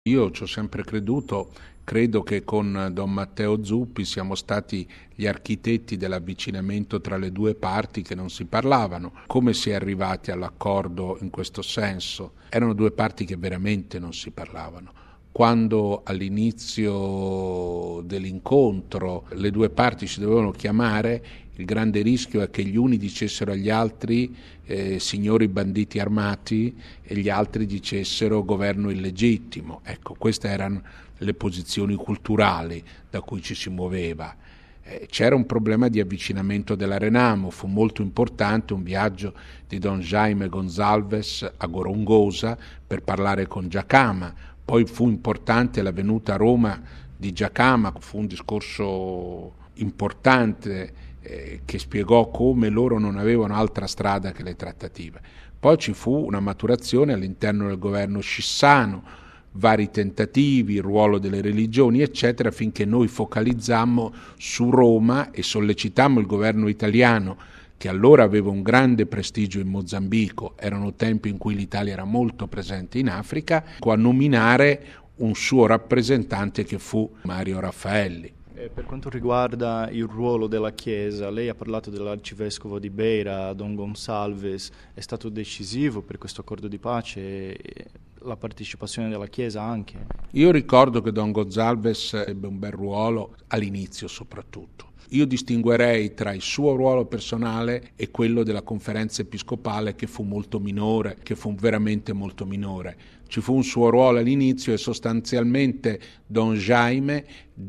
Io ci ho sempre creduto, credo che con Don Matteo Zuppi siamo stati gli architetti dell'avvicinamento tra le due parti che non si parlavano. Come si è arrivati all'accordo in questo senso? Erano due parti che veramente non si parlavano. Quando all'inizio dell'incontro le due parti si dovevano chiamare, il grande rischio è che gli uni dicessero agli altri signori banditi armati e gli altri dicessero governo illegittimo. Ecco, queste erano le posizioni culturali da cui ci si muoveva. C'era un problema di avvicinamento della Renamo, fu molto importante un viaggio di Don Jaime Gonzalves a Gorongosa per parlare con Giacama, poi fu importante la venuta a Roma di Giacama, fu un discorso importante che spiegò come loro non avevano altra strada che le trattative. Poi ci fu una maturazione all'interno del governo Scissano, vari tentativi, il ruolo delle religioni, eccetera, finché noi focalizzammo su Roma e sollecitammo il governo italiano, che allora aveva un grande prestigio in Mozambico, erano tempi in cui l'Italia era molto presente in Africa, a nominare un suo rappresentante che fu Mario Raffaelli. Per quanto riguarda il ruolo della Chiesa, lei ha parlato dell'arcivescovo di Beira, Don Gonçalves, è stato decisivo per questo accordo di pace e la partecipazione della Chiesa anche? Io ricordo che Don Gonçalves ebbe un bel ruolo all'inizio soprattutto. Io distinguerei tra il suo ruolo personale e quello della conferenza episcopale che fu molto minore, che fu veramente molto minore. Ci fu un suo ruolo all'inizio e sostanzialmente Don Jaime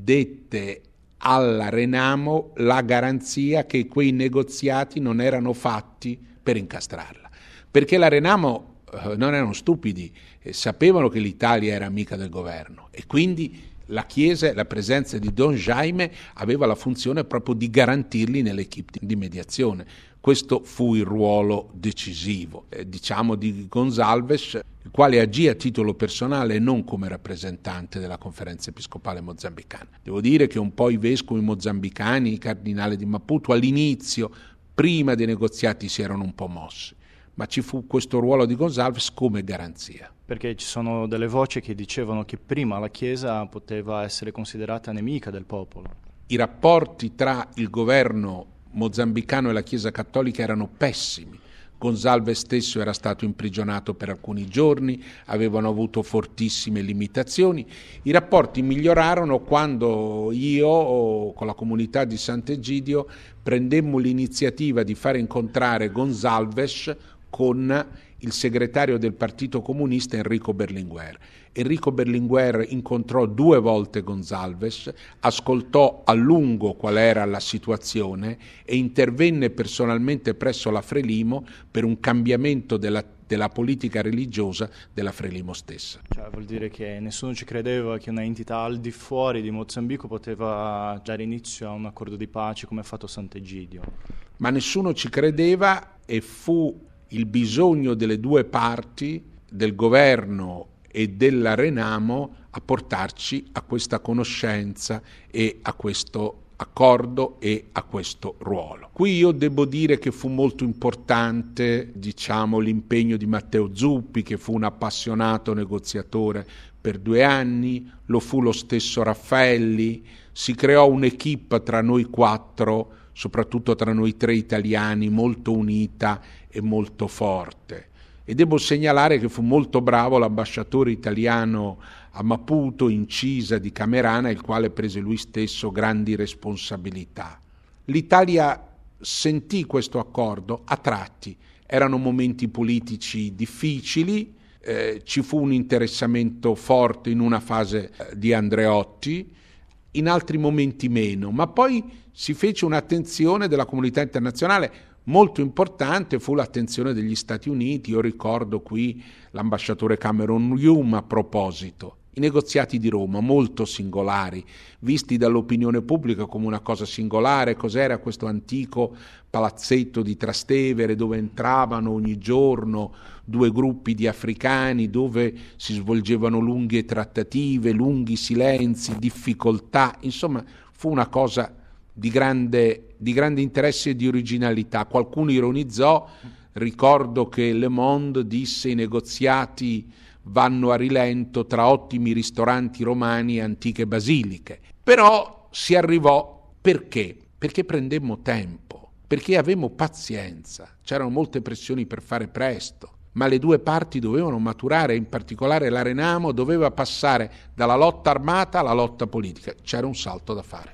dette alla Renamo la garanzia che quei negoziati non erano fatti per incastrarla. Perché la Renamo non erano stupidi, sapevano che l'Italia era amica del governo e quindi la Chiesa e la presenza di Don Jaime aveva la funzione proprio di garantirli nell'equipe di mediazione. Questo fu il ruolo decisivo, diciamo, di Gonzalves, il quale agì a titolo personale e non come rappresentante della conferenza episcopale mozambicana. Devo dire che un po' i vescovi mozambicani, i cardinali di Maputo, all'inizio, prima dei negoziati, si erano un po' mossi, ma ci fu questo ruolo di Gonzalves come garanzia. Perché ci sono delle voci che dicevano che prima la Chiesa poteva essere considerata nemica del popolo. I rapporti tra il governo mozambicano e la Chiesa cattolica erano pessimi. Gonzalves stesso era stato imprigionato per alcuni giorni, avevano avuto fortissime limitazioni. I rapporti migliorarono quando io, con la comunità di Sant'Egidio, prendemmo l'iniziativa di fare incontrare Gonzalves con il segretario del Partito Comunista Enrico Berlinguer. Enrico Berlinguer incontrò 2 volte Gonzalves, ascoltò a lungo qual era la situazione e intervenne personalmente presso la Frelimo per un cambiamento della politica religiosa della Frelimo stessa. Cioè, vuol dire che nessuno ci credeva che una entità al di fuori di Mozambico poteva dare inizio a un accordo di pace come ha fatto Sant'Egidio. Ma nessuno ci credeva e fu il bisogno delle due parti, del governo e della Renamo, a portarci a questa conoscenza e a questo accordo e a questo ruolo. Qui io devo dire che fu molto importante, diciamo, l'impegno di Matteo Zuppi, che fu un appassionato negoziatore per 2 anni, lo fu lo stesso Raffaelli, si creò un'equipe tra noi 4, soprattutto tra noi 3 italiani, molto unita e molto forte. E devo segnalare che fu molto bravo l'ambasciatore italiano a Maputo, Incisa di Camerana, il quale prese lui stesso grandi responsabilità. L'Italia sentì questo accordo a tratti, erano momenti politici difficili, ci fu un interessamento forte in una fase di Andreotti, in altri momenti meno, ma poi si fece un'attenzione della comunità internazionale molto importante, fu l'attenzione degli Stati Uniti. Io ricordo qui l'ambasciatore Cameron Hume a proposito. I negoziati di Roma, molto singolari, visti dall'opinione pubblica come una cosa singolare. Cos'era questo antico palazzetto di Trastevere dove entravano ogni giorno 2 gruppi di africani, dove si svolgevano lunghe trattative, lunghi silenzi, difficoltà. Insomma, fu una cosa di grande interesse e di originalità. Qualcuno ironizzò, ricordo che Le Monde disse i negoziati vanno a rilento tra ottimi ristoranti romani e antiche basiliche. Però si arrivò perché? Perché prendemmo tempo, perché avevamo pazienza, c'erano molte pressioni per fare presto, ma le due parti dovevano maturare, in particolare l'Arenamo doveva passare dalla lotta armata alla lotta politica, c'era un salto da fare.